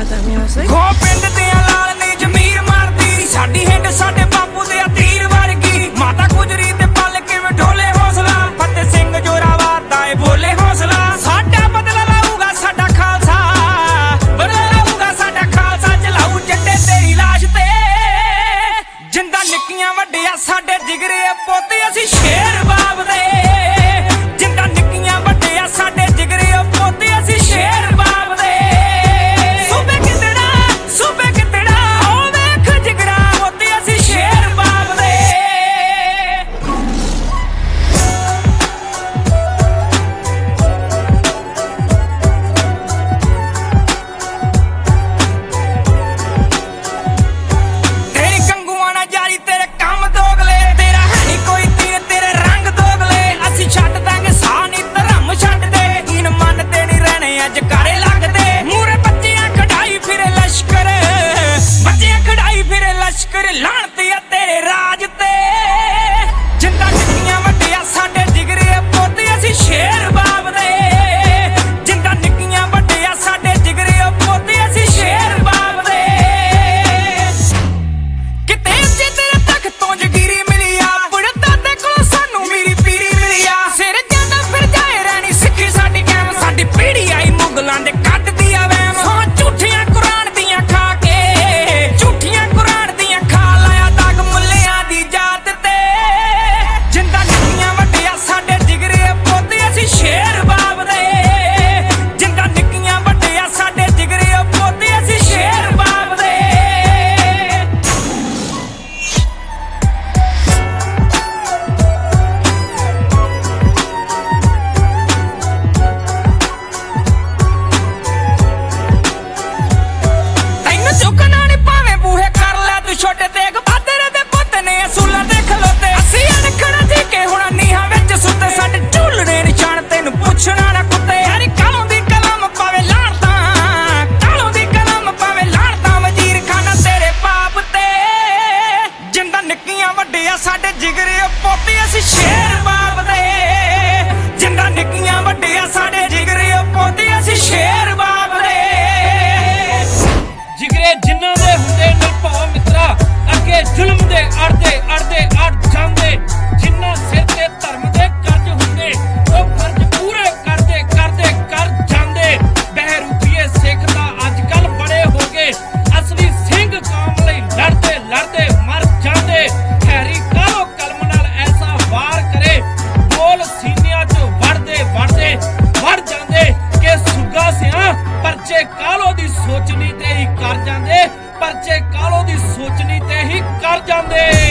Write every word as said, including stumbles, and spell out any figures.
the music. Kho ਪਿੰਡ ਦੇ ਲਾਲ ਨੇ ਜ਼ਮੀਰ ਮਾਰਦੀ ਸਾਡੀ ਹਿੰਡ ਸਾਡੇ ਬਾਪੂ ਦੇ ਤੀਰ ਵਰਗੀ ਮਾਤਾ ਗੁਜਰੀ ਤੇ ਪਲ ਕਿਵੇਂ ਢੋਲੇ ਹੌਸਲਾ ਫਤਿਹ ਸਿੰਘ ਜੋਰਾਵਰ ਦਾ ਏ ਬੋਲੇ ਹੌਸਲਾ ਸਾਡਾ ਬਦਲਾ ਲਾਊਗਾ ਸਾਡਾ ਖਾਲਸਾ ਬਦਲਾ ਲਾਊਗਾ ਸਾਡਾ ਖਾਲਸਾ ਚਲਾਊ ਜੱਟੇ ਤੇਰੀ ਲਾਸ਼ ਤੇ ਜਿੰਦਾ ਨਿੱਕੀਆਂ ਵੱਡਿਆ ਸਾਡੇ ਜਿਗਰੇ ਪੋਤੇ ਅਸੀਂ ਸ਼ੇਰ ਬਾਪ ਦੇ ਜਿੰਦਾ ਨਿੱਕੀਆਂ ਵੱਡਿਆ ਸਾਡੇ ਜਿਗਰੇ ਪੋਤੇ ਅਸੀਂ ਸ਼ੇਰ ਬਾਪ ਦੇ ਸੂਬੇ ਕਿਤੜਾ ਸੂਬੇ ਕਿਤੜਾ ਓ ਵੇਖ ਜਿਗਰਾ ਪੋਤੇ ਅਸੀਂ ਸ਼ੇਰ ਬਾਪ ਦੇ ਤੇਰੀ ਕੰਗੂਆਂ ਨਾਲ ਜਾਰੀ ਤੇਰੇ ਕੰਮ ਦੋਗਲੇ ਤੇਰਾ ਹੈ ਨੀ ਕੋਈ ਤੀਰ ਤੇਰੇ ਰੰਗ ਦੋਗਲੇ ਅਸੀਂ ਛੱਡ ਦਾਂਗੇ ਸਾਹ ਨੀ ਧਰਮ ਛੱਡਦੇ ਦੀਨ ਮੰਨਦੇ ਨੀ ਰਹਿਣੇ ਅੱਜ ਕਾਰੇ ਲੱਗਦੇ ਮੂਰੇ ਬੱਚਿਆਂ ਖੜਾਈ ਫਿਰੇ ਲਸ਼ਕਰ ਬੱਚਿਆਂ ਖੜਾਈ ਫਿਰੇ ਲਸ਼ਕਰ ਲਾਣਤੀ ਆ ਤੇਰੇ ਰਾਜ ਤੇ ਜਿੰਦਾ ਨਿੱਕੀਆਂ ਵੱਡਿਆ ਸਾਡੇ ਜਿਗਰੇ ਪੋਤੇ ਅਸੀਂ ਸ਼ੇਰ ਬਾਪ ਦੇ ਜਿੰਦਾ ਨਿੱਕੀਆਂ ਵੱਡਿਆ ਸਾਡੇ ਜਿਗਰੇ ਪੋਤੇ ਅਸੀਂ ਸ਼ੇਰ ਬਾਪ ਦੇ ਕਿਤੇ ਜੇ ਤੇਰੇ ਤੱਕ ਤੋਂ ਜਗੀਰੀ ਮਿਲੀ ਆ ਬੁੜਦਾ ਤੇ ਕੋਲ ਸਾਨੂੰ ਮੇਰੀ ਪੀੜੀ ਮਿਲੀ ਆ ਸਿਰ ਜਾਂਦਾ ਫਿਰ ਜਾਏ ਰਹਿਣੀ ਸਿੱਖੀ ਸਾਡੀ ਕੈਮ ਸਾਡੀ ਪੀੜੀ ਆਈ ਮੁਗਲਾਂ ਦੇ ਕੱਢਦੀ ਆ ਵੈਮ ਹਾਂ ਝੂਠੀਆਂ ਕੁਰਾਨ ਦੀਆਂ ਖਾ ਕੇ ਝੂਠੀਆਂ ਕੁਰਾਨ ਦੀਆਂ ਖਾ ਲਾਇਆ ਦਾਗ ਮੁੱਲਿਆਂ ਦੀ ਜਾਤ ਤੇ ਜਿੰਦਾ ਨਿੱਕੀਆਂ ਵੱਡਿਆ ਸਾਡੇ ਜਿਗਰੇ ਪੋਤੇ ਅਸੀਂ ਸ਼ੇਰ ਬਾਪ ਦੇ ਜਿੰਦਾ ਨਿੱਕੀਆਂ ਵੱਡਿਆ ਸਾਡੇ ਜਿਗਰੇ ਪੋਤੇ ਅਸੀਂ ਸ਼ੇਰ ਬਾਪ ਦੇ ਤੈਨੂੰ ਚੁੱਕਣਾ ਨੀ ਭਾਵੇਂ ਬੂਹੇ ਕਰ ਲੈ ਤੂੰ ਛੋਟੇ ਤੇਗ ਬਾਦਰੇ ਦੇ ਪੁੱਤ ਨੇ ਅਸੂਲਾਂ ਤੇ ਖਲੋਤੇ ਅਸੀਂ ਅਣਖਣਾ ਜੀ ਕੇ ਹੁਣ ਨੀਹਾਂ ਵਿੱਚ ਸੁੱਤੇ ਸਾਡੇ ਝੂਲਣੇ ਨਿਸ਼ਾਨ ਤੈਨੂੰ ਪੁੱਛਣਾ ਨਾ ਕੁੱਤੇ ਯਾਰੀ ਕਾਲੋਂ ਦੀ ਕਲਮ ਪਾਵੇ ਲਾਣਤਾ ਕਾਲੋਂ ਦੀ ਕਲਮ ਪਾਵੇ ਲਾਣਤਾ ਵਜ਼ੀਰ ਖਾਨਾ ਤੇਰੇ ਬਾਪ ਤੇ ਜਿੰਦਾ ਨਿੱਕੀਆਂ ਵੱਡਿਆ ਸਾਡੇ ਜਿਗਰੇ ਪੋਤੇ ਅਸੀਂ ਸ਼ੇਰ ਬਾਪ ਦੇ ਜਿੰਦਾ ਨਿੱਕੀਆਂ ਵੱਡਿਆ ਸਾਡੇ ਜਿਗਰੇ ਪੋਤੇ ਅਸੀਂ ਸ਼ੇਰ ਬਾਪ ਦੇ ਜਿਗਰੇ ਜਿਨ੍ਹਾਂ ਦੇ ਹੁੰਦੇ ਨਿਰਭਉ ਮਿੱਤਰਾ ਅੱਗੇ ਜ਼ੁਲਮ ਦੇ ਅੜਦੇ ਅੜਦੇ ਅੜ ਜਾਂਦੇ ਜਿਨ੍ਹਾਂ ਸਿਰ ਤੇ ਧਰਮ ਦੇ ਕਰਜ਼ ਹੁੰਦੇ ਉਹ ਫਰਜ਼ ਪੂਰੇ ਕਰਦੇ ਕਰਦੇ ਕਰ ਜਾਂਦੇ ਬਹਿਰੂਪੀਏ ਸਿੱਖ ਦਾ ਅੱਜ ਕੱਲ ਬੜੇ ਹੋ ਗਏ ਅਸਲੀ ਸਿੰਘ ਕੌਮ ਲਈ ਲੜਦੇ ਲੜਦੇ ਮਰ ਜਾਂਦੇ ਖੈਰੀ ਕਾਹੋ ਕਲਮ ਨਾਲ ਐਸਾ ਵਾਰ ਕਰੇ ਬੋਲ ਸੀਨਿਆਂ 'ਚ ਵੜਦੇ ਵੜਦੇ ਵੜ ਜਾਂਦੇ ਕਿ ਸੁੱਗਾ ਸਿਆਂ ਪਰਚੇ ਕਾਲੋ ਦੀ ਸੋਚਣੀ ਤੇ ਹੀ ਕਰ ਜਾਂਦੇ ਪਰਚੇ ਕਾਲੋ ਦੀ ਸੋਚਣੀ ਤੇ ਹੀ ਕਰ ਜਾਂਦੇ।